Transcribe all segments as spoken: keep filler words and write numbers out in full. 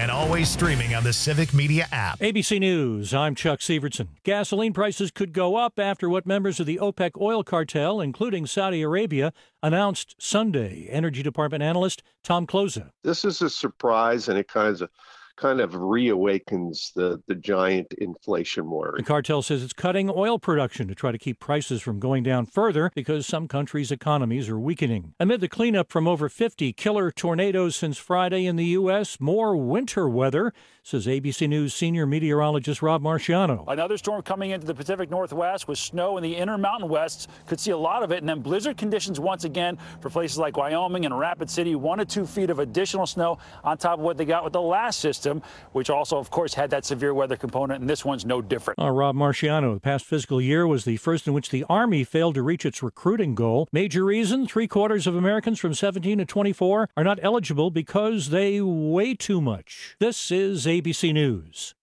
and always streaming on the Civic Media app. A B C News, I'm Chuck Severson. Gasoline prices could go up after what members of the OPEC oil cartel, including Saudi Arabia, announced Sunday. Energy Department analyst Tom Kloza. This is a surprise, and it kind of kind of reawakens the, the giant inflation worry. The cartel says it's cutting oil production to try to keep prices from going down further because some countries' economies are weakening. Amid the cleanup from over fifty killer tornadoes since Friday in the U S, more winter weather, says A B C News senior meteorologist Rob Marciano. Another storm coming into the Pacific Northwest with snow in the inner mountain wests. Could see a lot of it. And then blizzard conditions once again for places like Wyoming and Rapid City. One to two feet of additional snow on top of what they got with the last system, which also, of course, had that severe weather component. And this one's no different. Uh, Rob Marciano, the past fiscal year was the first in which the Army failed to reach its recruiting goal. Major reason, three quarters of Americans from seventeen to twenty-four are not eligible because they weigh too much. This is A B C News.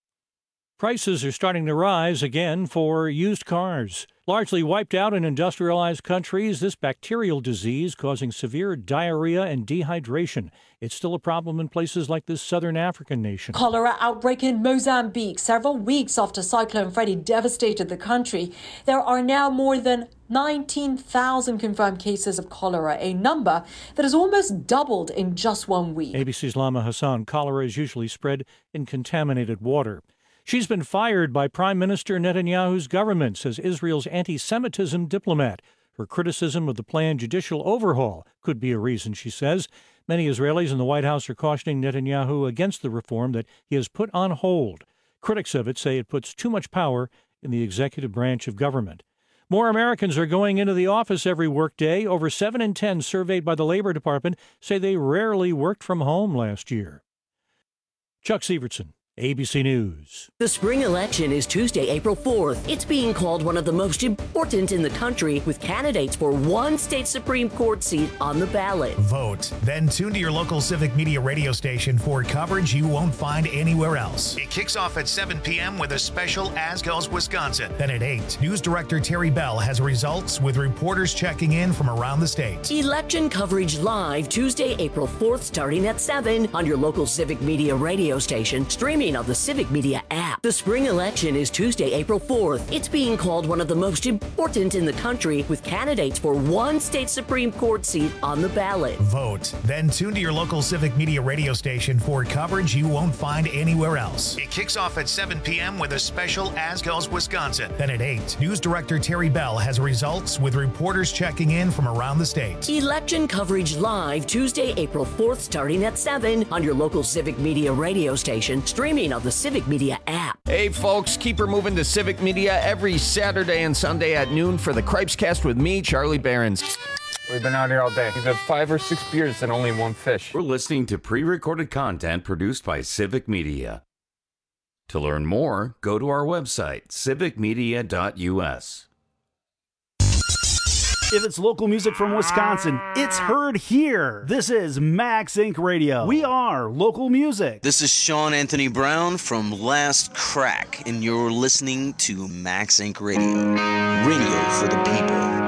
Prices are starting to rise again for used cars. Largely wiped out in industrialized countries, this bacterial disease causing severe diarrhea and dehydration. It's still a problem in places like this southern African nation. Cholera outbreak in Mozambique. Several weeks after Cyclone Freddy devastated the country, there are now more than nineteen thousand confirmed cases of cholera, a number that has almost doubled in just one week. A B C's Lama Hassan. Cholera is usually spread in contaminated water. She's been fired by Prime Minister Netanyahu's government, says Israel's anti-Semitism diplomat. Her criticism of the planned judicial overhaul could be a reason, she says. Many Israelis in the White House are cautioning Netanyahu against the reform that he has put on hold. Critics of it say it puts too much power in the executive branch of government. More Americans are going into the office every workday. Over seven in ten surveyed by the Labor Department say they rarely worked from home last year. Chuck Severson, A B C News. The spring election is Tuesday, April fourth. It's being called one of the most important in the country, with candidates for one state Supreme Court seat on the ballot. Vote. Then tune to your local Civic Media radio station for coverage you won't find anywhere else. It kicks off at seven p.m. with a special As Goes Wisconsin. Then at eight, News Director Terry Bell has results with reporters checking in from around the state. Election coverage live Tuesday, April fourth, starting at seven on your local Civic Media radio station, streaming of the Civic Media app. The spring election is Tuesday, April fourth. It's being called one of the most important in the country, with candidates for one state Supreme Court seat on the ballot. Vote. Then tune to your local Civic Media radio station for coverage you won't find anywhere else. It kicks off at seven p.m. with a special As Goes Wisconsin. Then at eight, News Director Terry Bell has results with reporters checking in from around the state. Election coverage live Tuesday, April fourth, starting at seven on your local Civic Media radio station, streaming of the Civic Media app. Hey folks, keep her moving to Civic Media every Saturday and Sunday at noon for the Cripescast with me, Charlie Behrens. We've been out here all day. We've had five or six beers and only one fish. We're listening to pre-recorded content produced by Civic Media. To learn more, go to our website, civic media dot u s. If it's local music from Wisconsin, it's heard here. This is Max Incorporated. Radio. We are local music. This is Sean Anthony Brown from Last Crack, and you're listening to Max Incorporated. Radio. Radio for the people.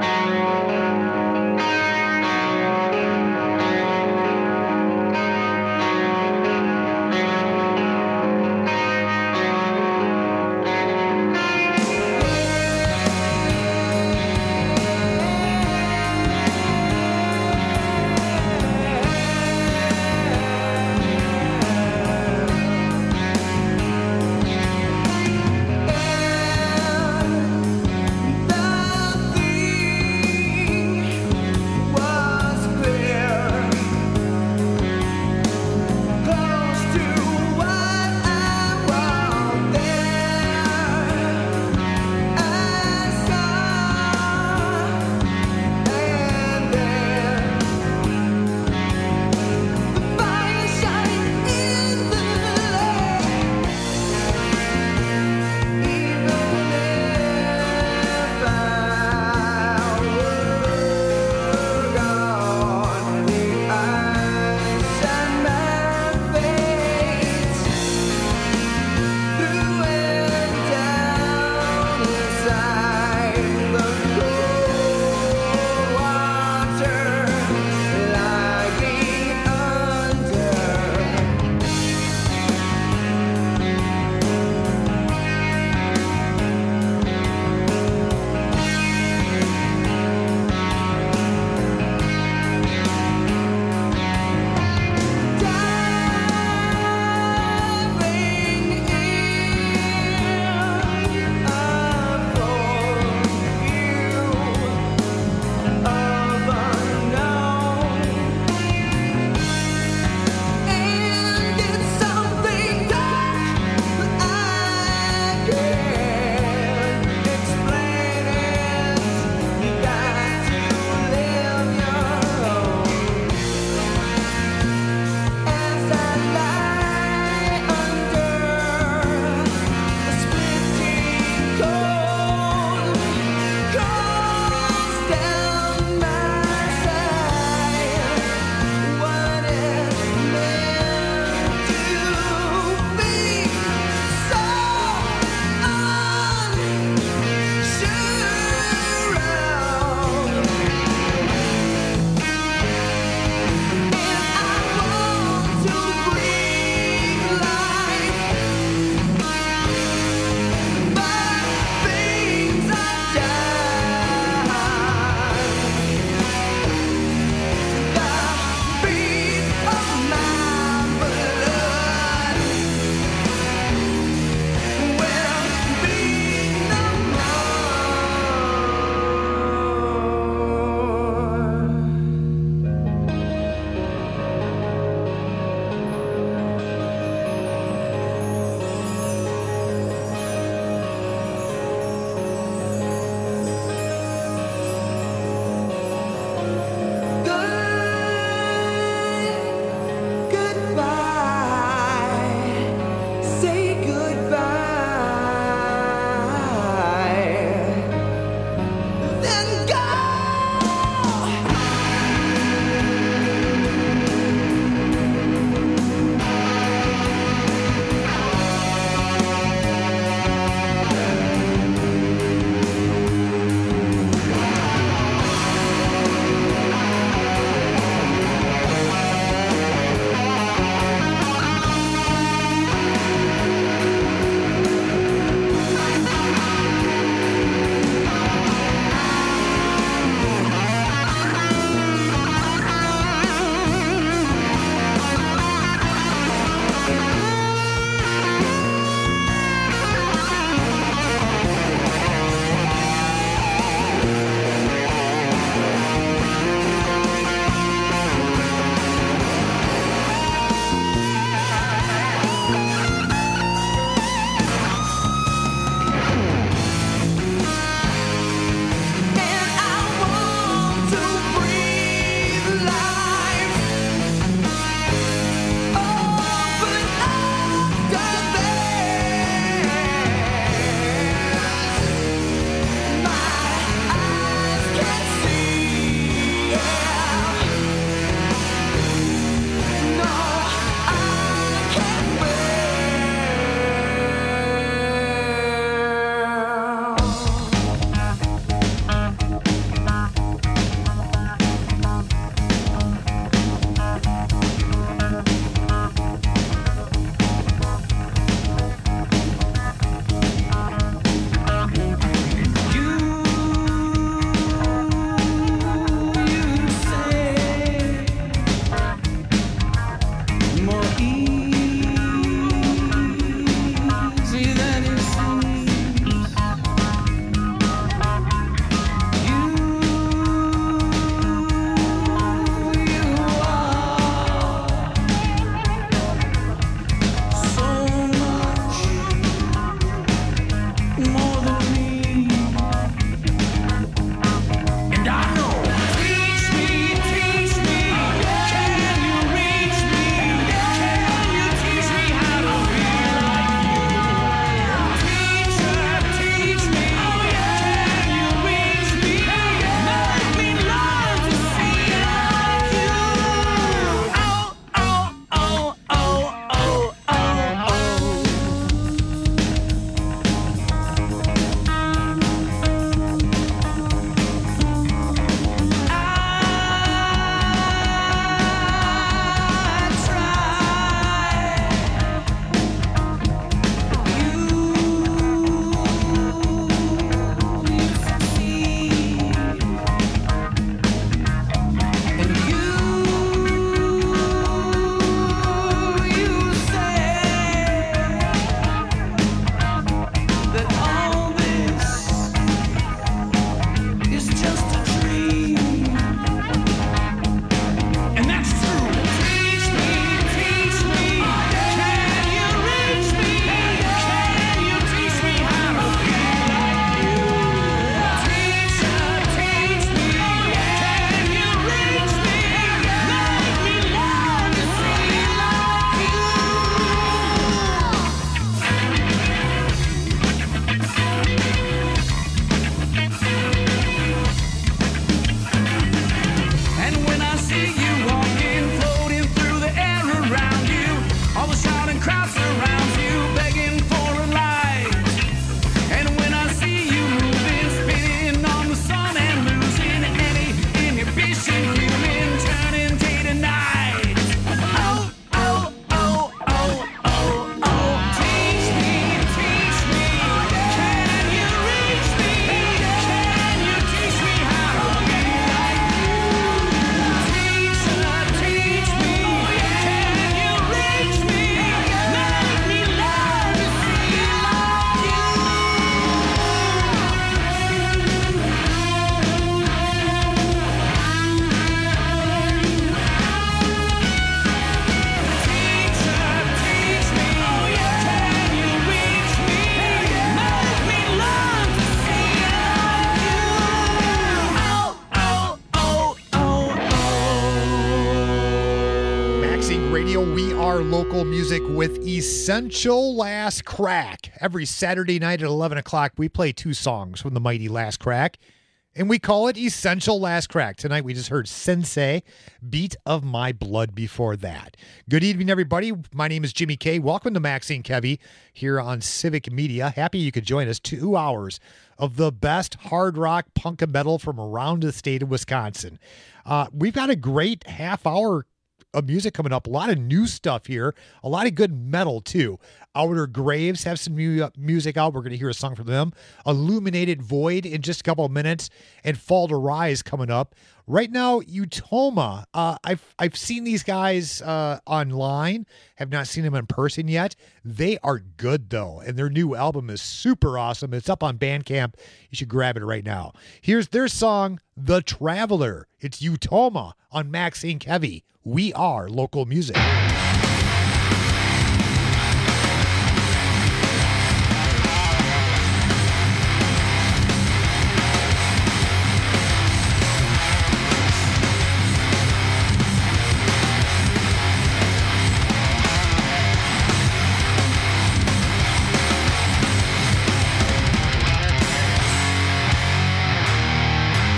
music with Essential Last Crack. Every Saturday night at eleven o'clock, we play two songs from the mighty Last Crack, and we call it Essential Last Crack. Tonight, we just heard Sensei, Beat of My Blood before that. Good evening, everybody. My name is Jimmy K. Welcome to Maxine Kevy here on Civic Media. Happy you could join us. Two hours of the best hard rock, punk, and metal from around the state of Wisconsin. Uh, we've got a great half hour of music coming up. A lot of new stuff here. A lot of good metal, too. Outer Graves have some new music out. We're going to hear a song from them. Illuminated Void in just a couple of minutes. And Fall to Rise coming up. Right now, Utoma. Uh, I've I've seen these guys uh, online. Have not seen them in person yet. They are good, though. And their new album is super awesome. It's up on Bandcamp. You should grab it right now. Here's their song, The Traveler. It's Utoma on Maxine Kevy. We are local music.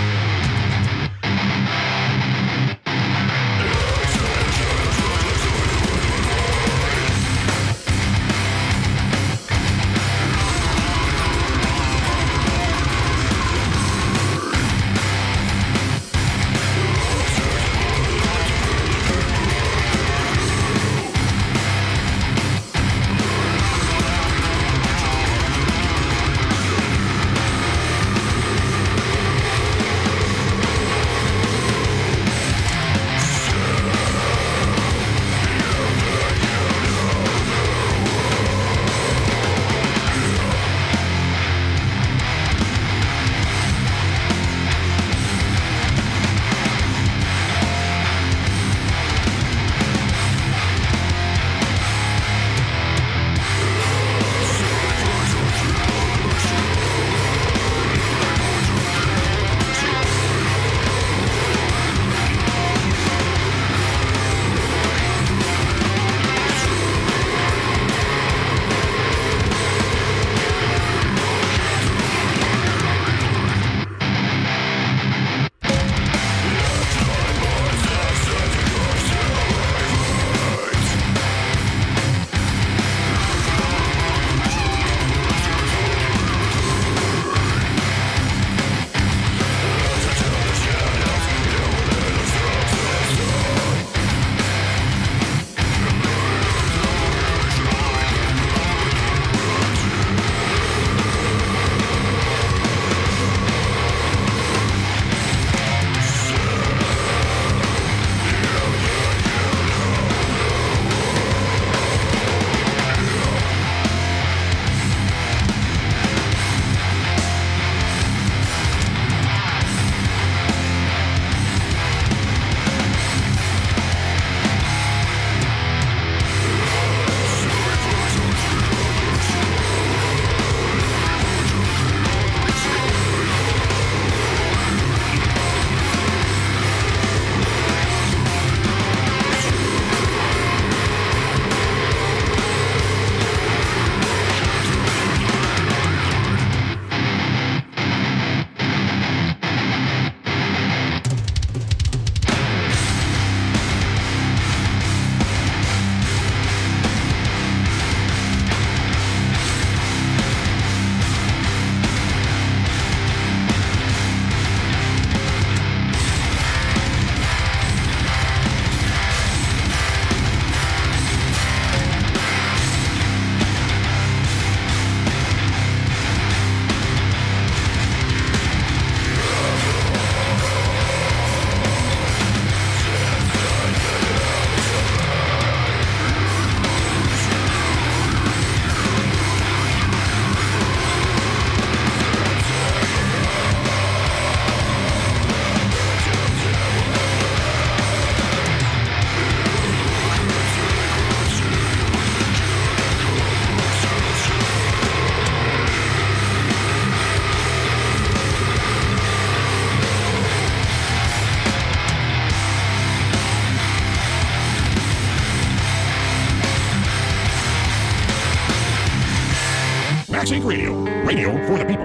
Yes. Max Inc Radio, radio for the people.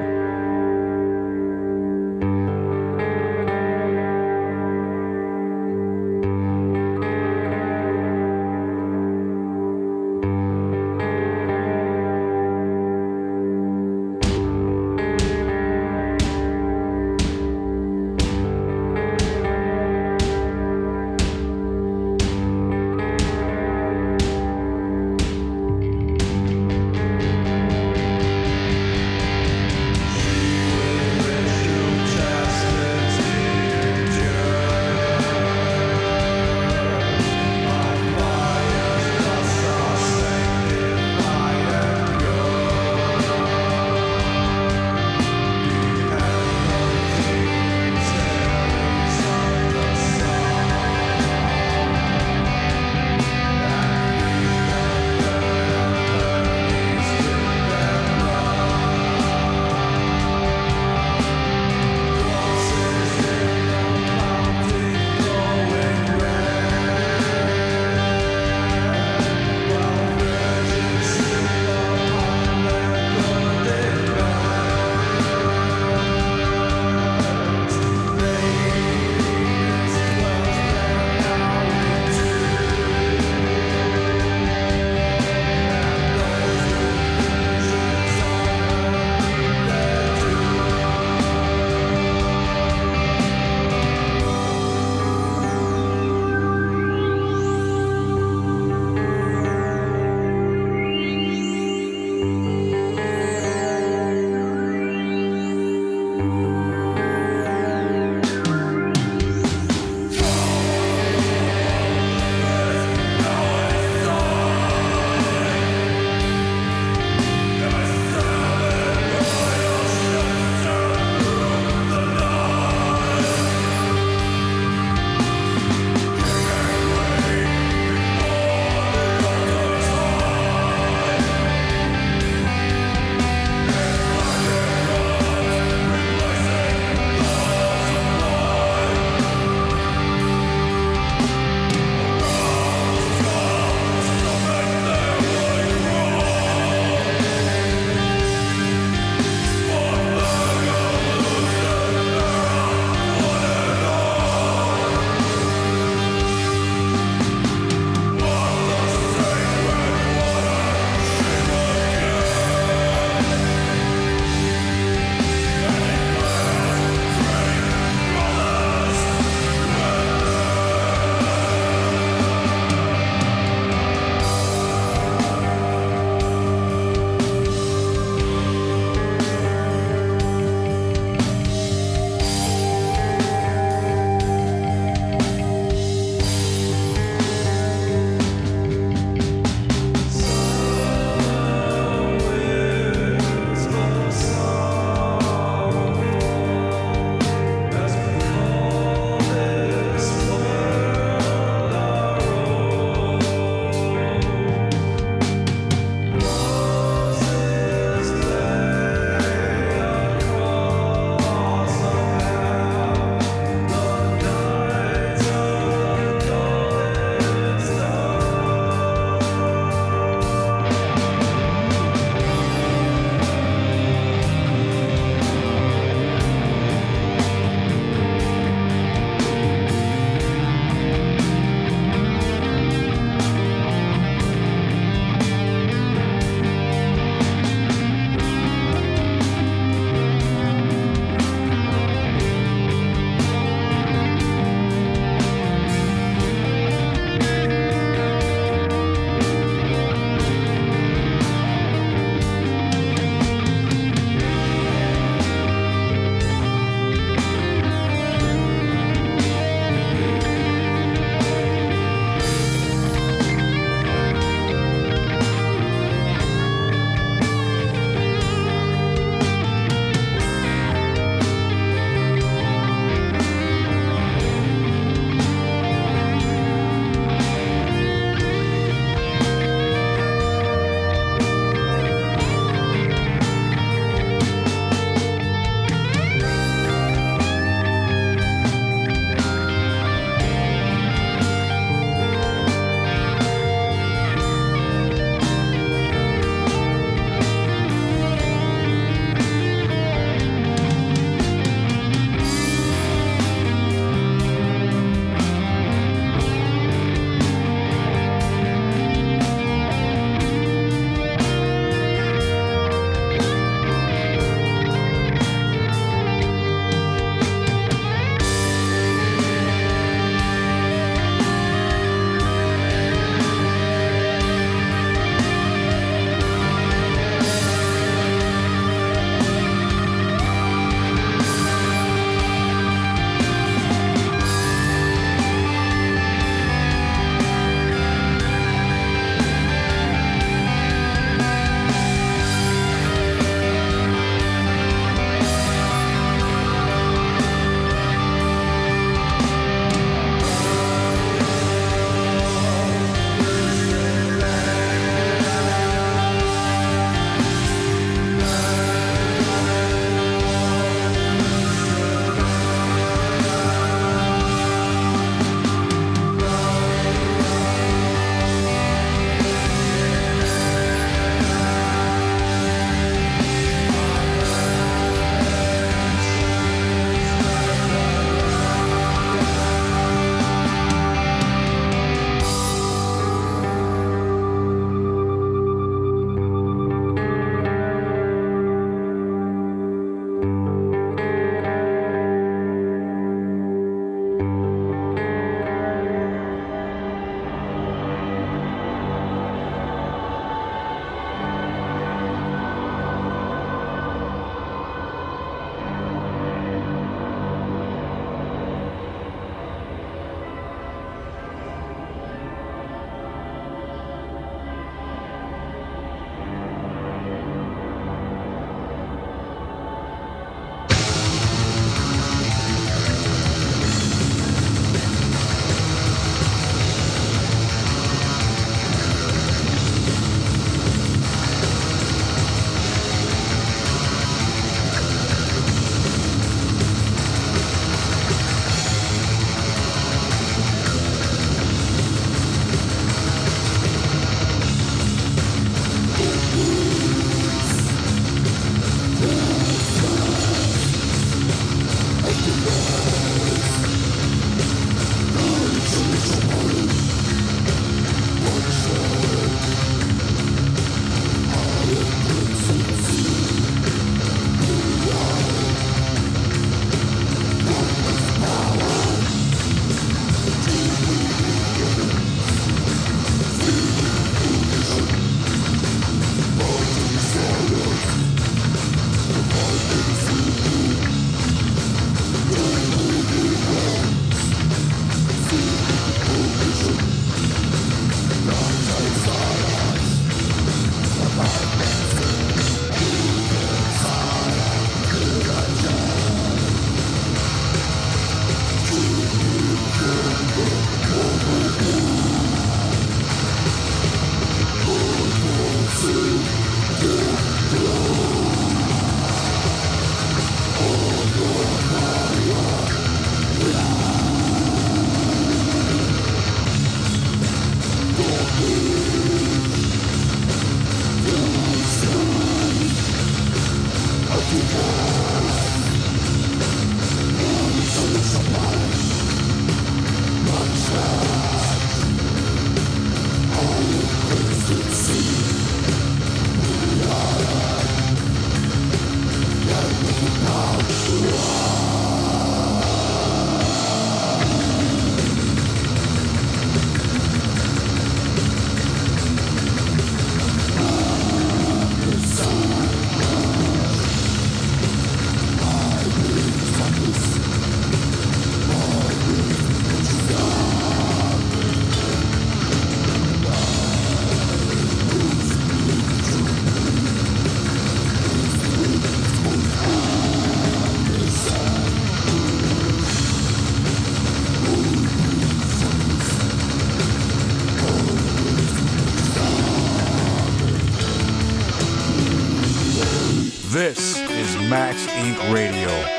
This is Max Incorporated. Radio.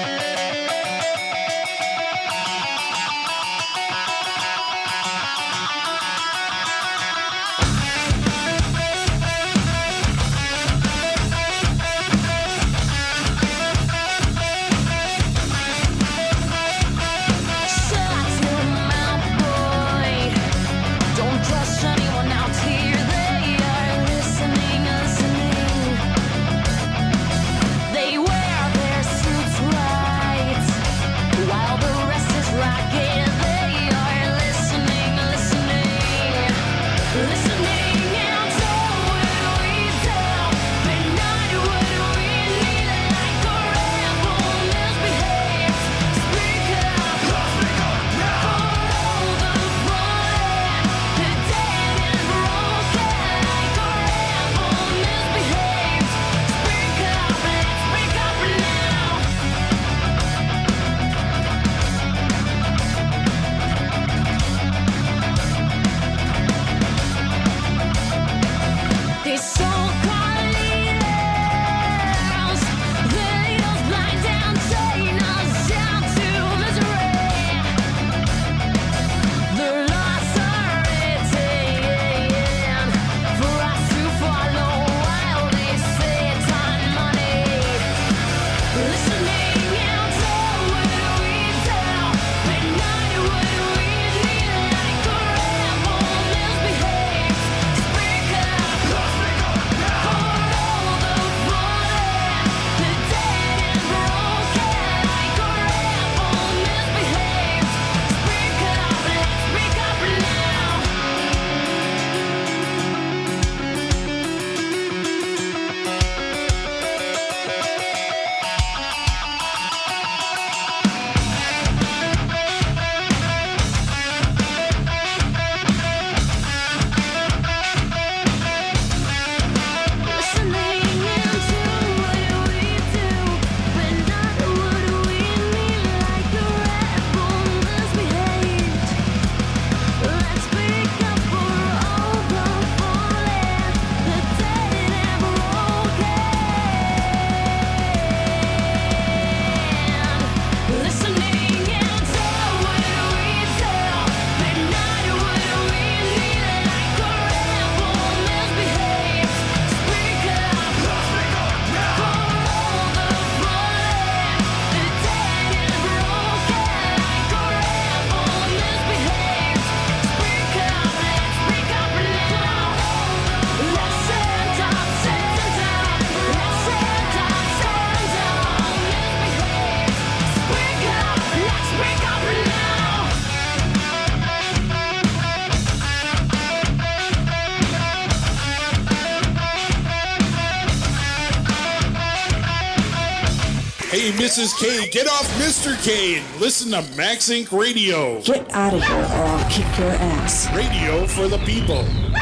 Hey, Missus K, get off Mister K and listen to Max Inc Radio. Get out of here or I'll kick your ass. Radio for the people.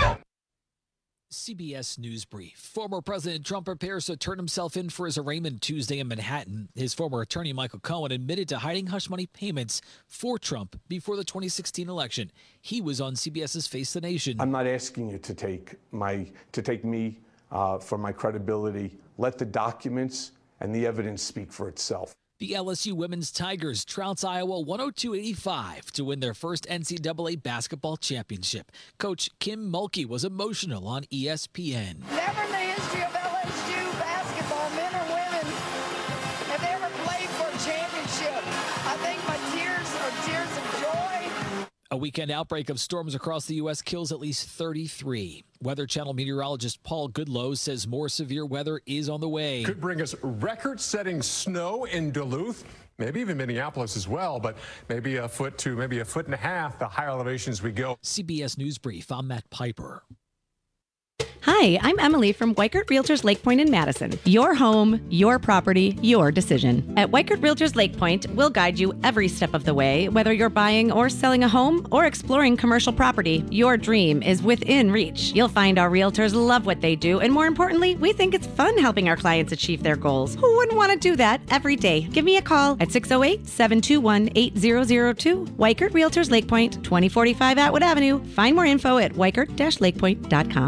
C B S News Brief. Former President Trump prepares to turn himself in for his arraignment Tuesday in Manhattan. His former attorney, Michael Cohen, admitted to hiding hush money payments for Trump before the twenty sixteen election. He was on CBS's Face the Nation. I'm not asking you to take my to take me uh, for my credibility. Let the documents and the evidence speak for itself. The L S U women's Tigers trounced Iowa one oh two eighty-five to win their first N C double A basketball championship. Coach Kim Mulkey was emotional on E S P N. Never in the history of L S U basketball, men or women, have ever played for a championship. I think my tears are tears of joy. A weekend outbreak of storms across the U S kills at least thirty-three. Weather Channel meteorologist Paul Goodlow says more severe weather is on the way. Could bring us record-setting snow in Duluth, maybe even Minneapolis as well, but maybe a foot to maybe a foot and a half the higher elevations we go. C B S News Brief, I'm Matt Piper. Hi, I'm Emily from Weichert Realtors Lake Point in Madison. Your home, your property, your decision. At Weichert Realtors Lake Point, we'll guide you every step of the way. Whether you're buying or selling a home or exploring commercial property, your dream is within reach. You'll find our realtors love what they do, and more importantly, we think it's fun helping our clients achieve their goals. Who wouldn't want to do that every day? Give me a call at six oh eight, seven two one, eight zero zero two. Weichert Realtors Lake Point, twenty forty-five Atwood Avenue. Find more info at weichert dash lakepoint dot com.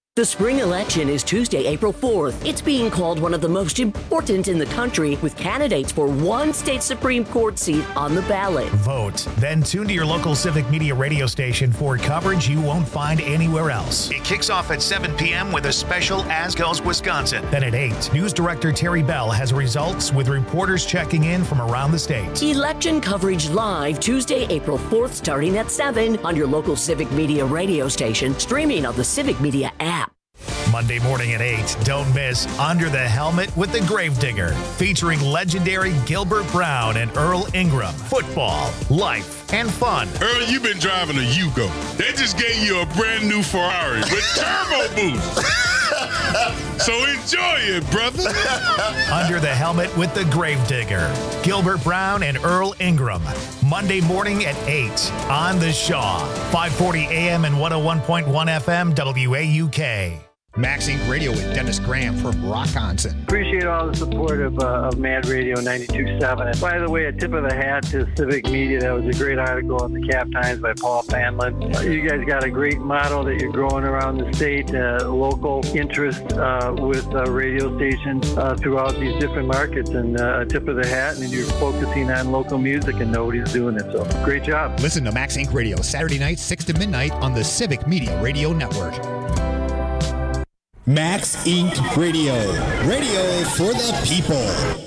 The spring election is Tuesday, April fourth. It's being called one of the most important in the country, with candidates for one state Supreme Court seat on the ballot. Vote. Then tune to your local Civic Media radio station for coverage you won't find anywhere else. It kicks off at seven p.m. with a special As Goes Wisconsin. Then at eight, News Director Terry Bell has results with reporters checking in from around the state. Election coverage live Tuesday, April fourth, starting at seven on your local Civic Media radio station, streaming on the Civic Media app. Monday morning at eight, don't miss Under the Helmet with the Gravedigger, featuring legendary Gilbert Brown and Earl Ingram. Football, life, and fun. Earl, you've been driving a Yugo. They just gave you a brand new Ferrari with turbo boost. So enjoy it, brother. Under the Helmet with the Gravedigger, Gilbert Brown and Earl Ingram. Monday morning at eight on The Shaw. five forty a.m. and one oh one point one F M W A U K. Max Inc Radio with Dennis Graham from Rockonson. Appreciate all the support of, uh, of Mad Radio ninety-two point seven. And by the way, a tip of the hat to Civic Media. That was a great article in the Cap Times by Paul Fanlin. Uh, you guys got a great model that you're growing around the state, uh, local interest uh, with uh, radio stations uh, throughout these different markets. And uh, a tip of the hat, and you're focusing on local music, and nobody's doing it. So great job. Listen to Max Inc Radio Saturday night, six to midnight on the Civic Media Radio Network. Max Inc Radio, radio for the people.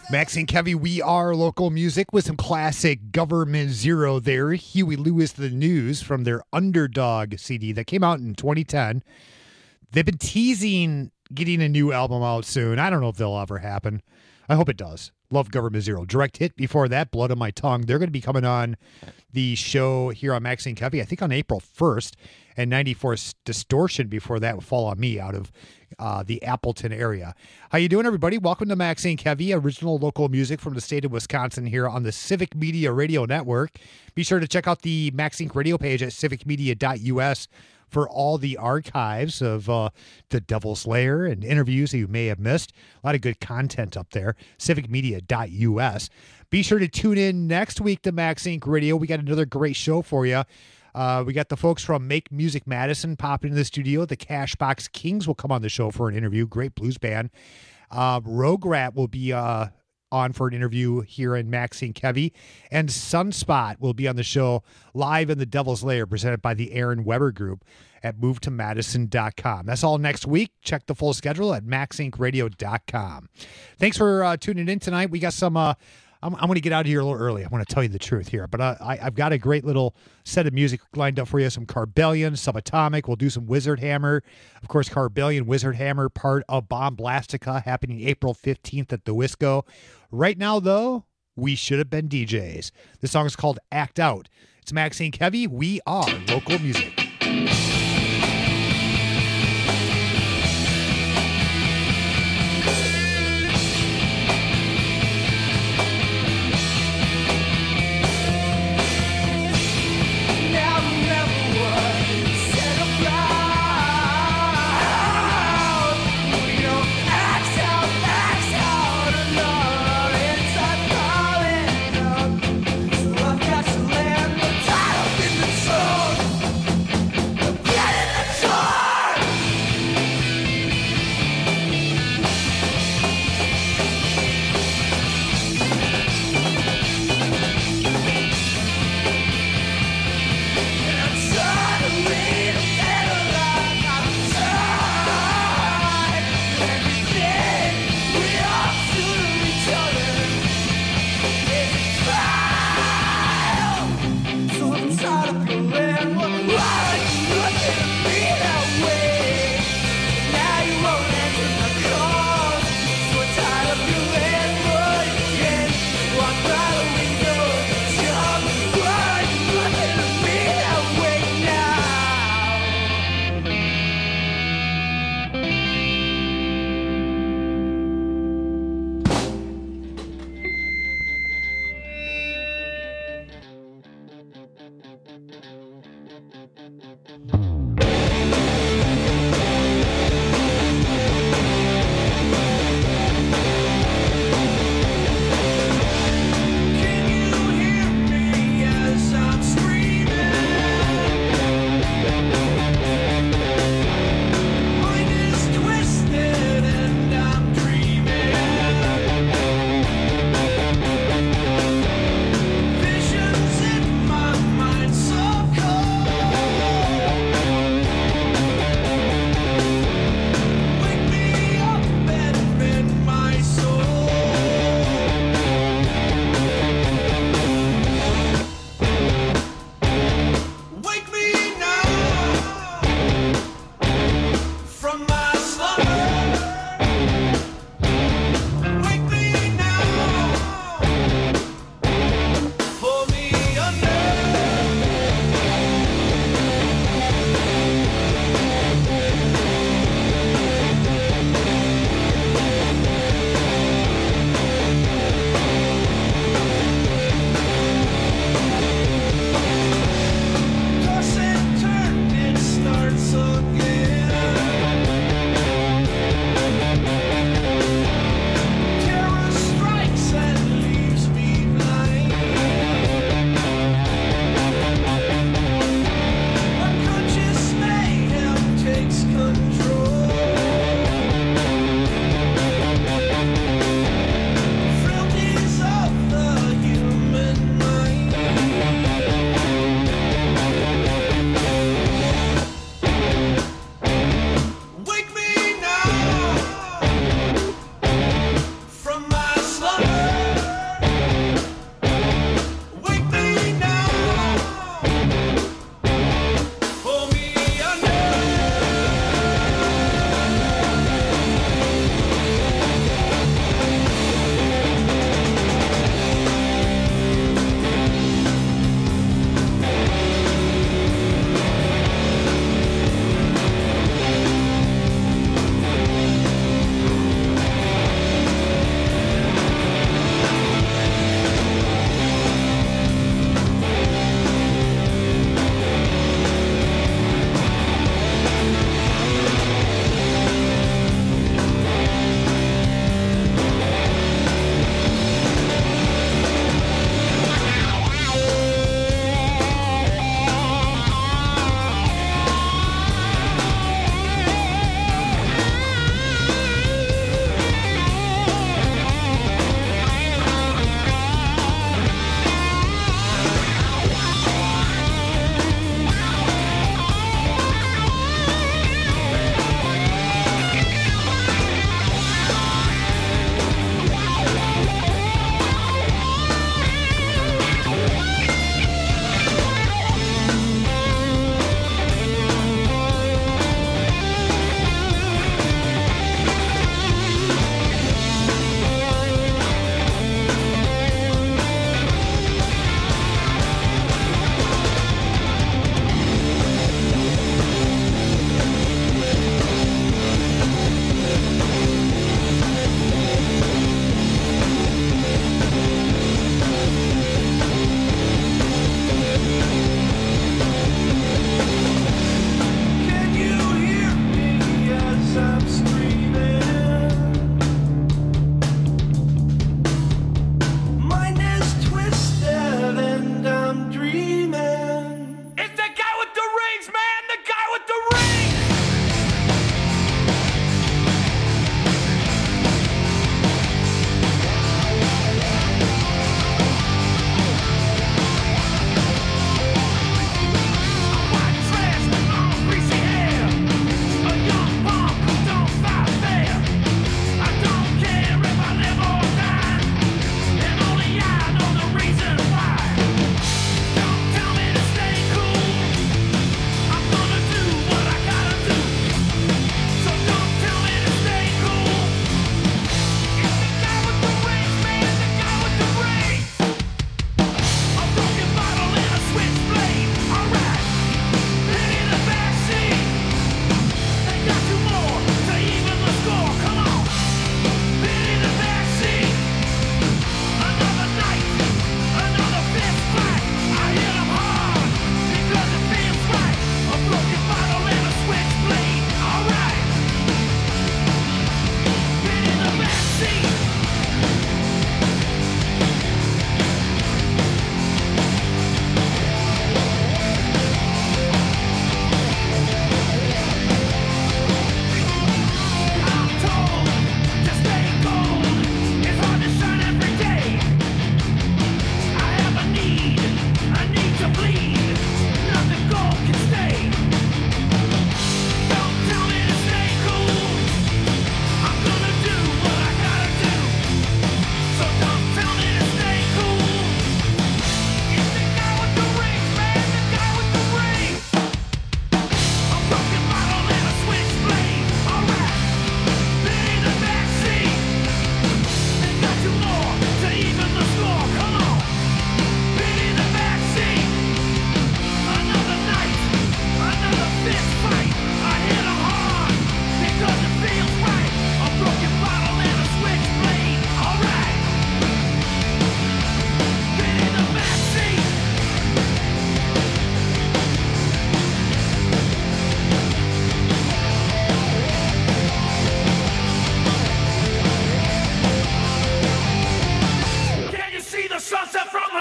Max and Kevy, we are local music with some classic Government Zero there. Huey Lewis, The News from their Underdog C D that came out in twenty ten. They've been teasing getting a new album out soon. I don't know if that'll ever happen. I hope it does. Love Government Zero. Direct Hit before that, Blood on My Tongue. They're going to be coming on the show here on Max and Kevy, I think on April first. And ninety-four Distortion before that will Fall on Me out of uh, the Appleton area. How you doing, everybody? Welcome to Max and Kevy, original local music from the state of Wisconsin here on the Civic Media Radio Network. Be sure to check out the Max Inc radio page at civic media dot u s for all the archives of uh, the Devil's Lair and interviews that you may have missed. A lot of good content up there, civic media dot u s. Be sure to tune in next week to Max Inc Radio. We got another great show for you. Uh, we got the folks from Make Music Madison popping in the studio. The Cashbox Kings will come on the show for an interview. Great blues band. Uh, Rogue Rat will be uh, on for an interview here in Max and Kevy. And Sunspot will be on the show live in the Devil's Lair, presented by the Aaron Weber Group at move to madison dot com. That's all next week. Check the full schedule at max inc radio dot com. Thanks for uh, tuning in tonight. We got some... Uh, I'm, I'm going to get out of here a little early. I want to tell you the truth here, but uh, I, I've got a great little set of music lined up for you. Some Carbellion, Subatomic. We'll do some Wizard Hammer. Of course, Carbellion, Wizard Hammer, part of Bomb Blastica, happening April fifteenth at the Wisco. Right now, though, we should have been D Js. This song is called Act Out. It's Max and Kevy. We are local music. So I've got to land the title in the sun.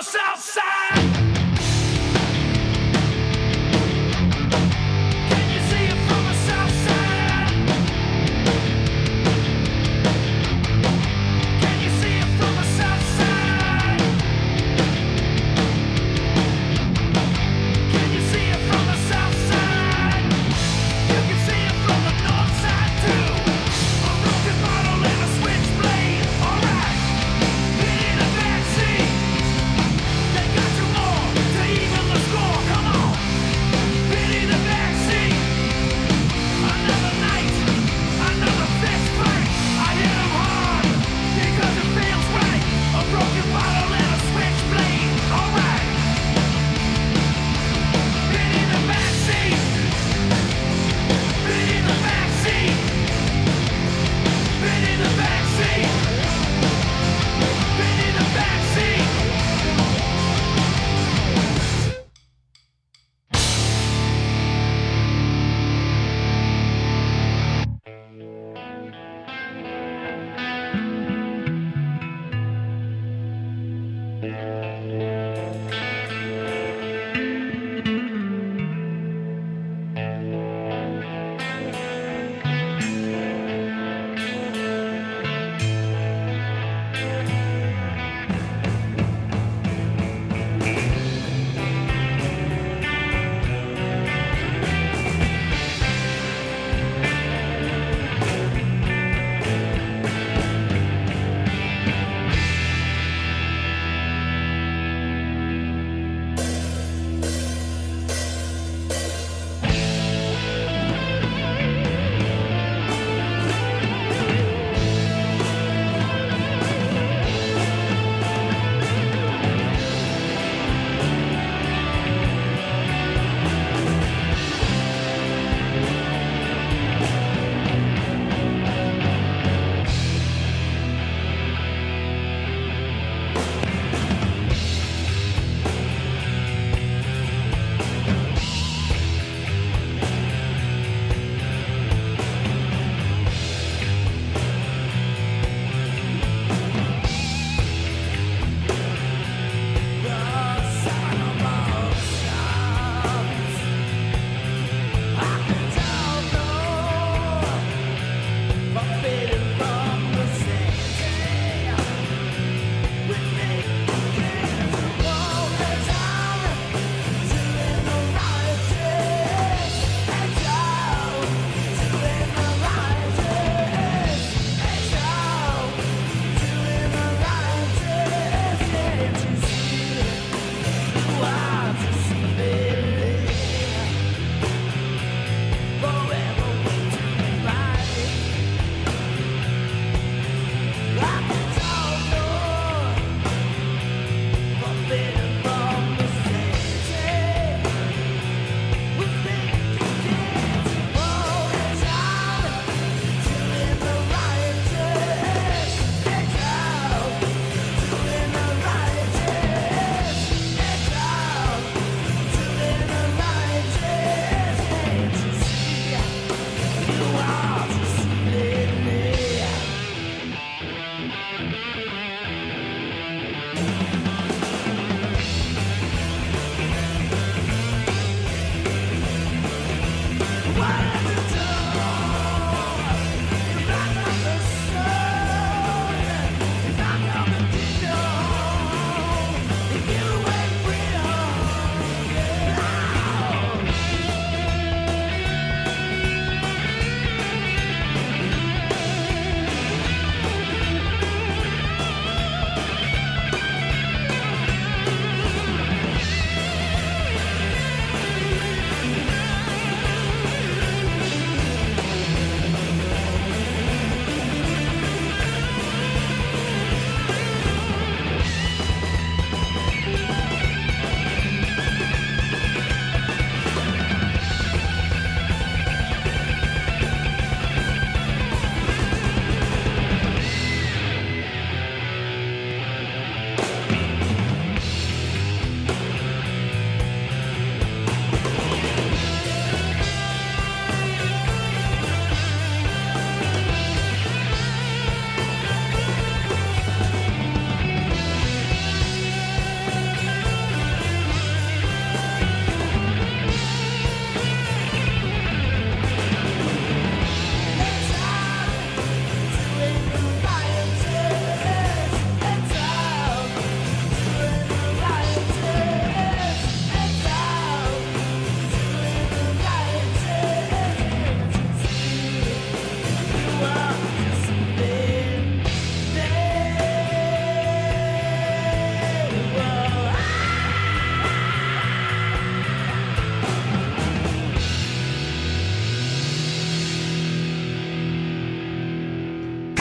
south side. They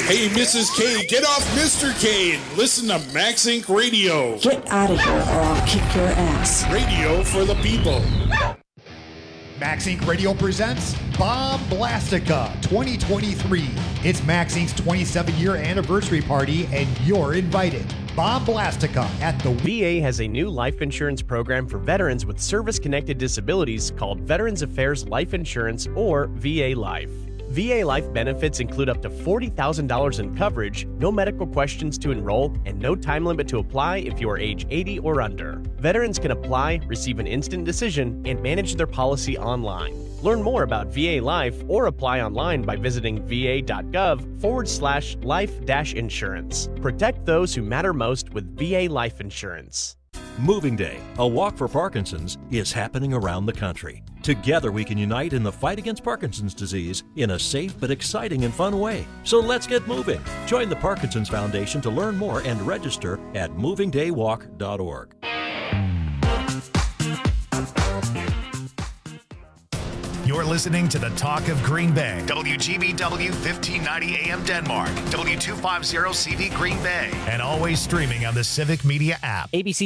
Hey, Missus K, get off Mister K and listen to Max Inc Radio. Get out of here or I'll kick your ass. Radio for the people. Max Inc Radio presents Bomb Blastica twenty twenty-three. It's Max Inc's twenty-seven year anniversary party, and you're invited. Bomb Blastica at the V A has a new life insurance program for veterans with service-connected disabilities called Veterans Affairs Life Insurance, or V A Life. V A Life benefits include up to forty thousand dollars in coverage, no medical questions to enroll, and no time limit to apply if you are age eighty or under. Veterans can apply, receive an instant decision, and manage their policy online. Learn more about V A Life or apply online by visiting va.gov forward slash life dash insurance. Protect those who matter most with V A Life Insurance. Moving Day, a walk for Parkinson's, is happening around the country. Together we can unite in the fight against Parkinson's disease in a safe but exciting and fun way. So let's get moving. Join the Parkinson's Foundation to learn more and register at moving day walk dot org. You're listening to the Talk of Green Bay. W G B W fifteen ninety A M Denmark. W two fifty C V Green Bay. And always streaming on the Civic Media app. A B C